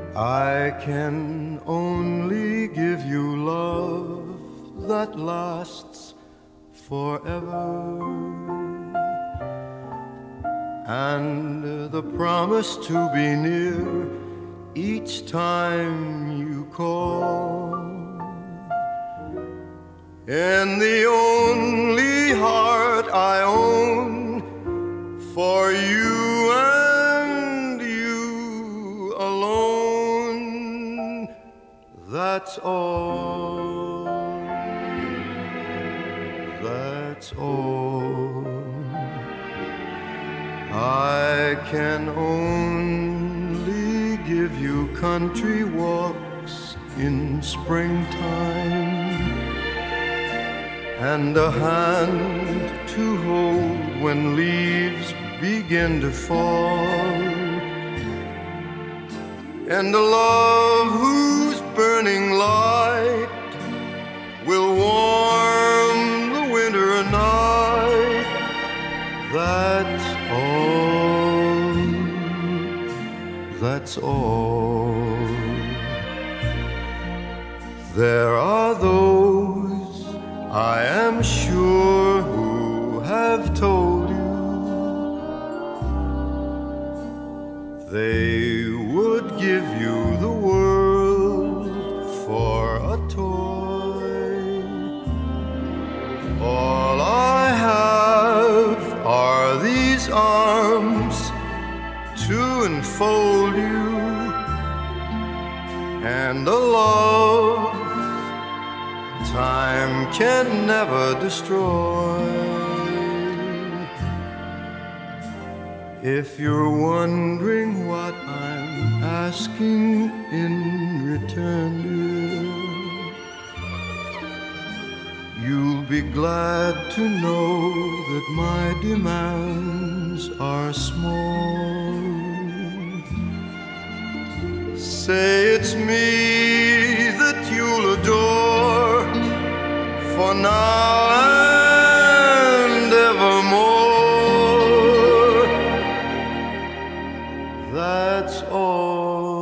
I can only give you love that lasts forever, and the promise to be near each time you call. In the only heart I own, for you and you alone, that's all, that's all. I can only give you country walks in springtime, and a hand to hold when leaves begin to fall, and a love whose burning light will warm the winter night. That's all, that's all. There are those, I am sure, who have told you they would give you the world for a toy. All I have are these arms to enfold you, and a love time can never destroy. If you're wondering what I'm asking in return, dear, you'll be glad to know that my demands are small. Say it's me that you'll adore for now and evermore. That's all.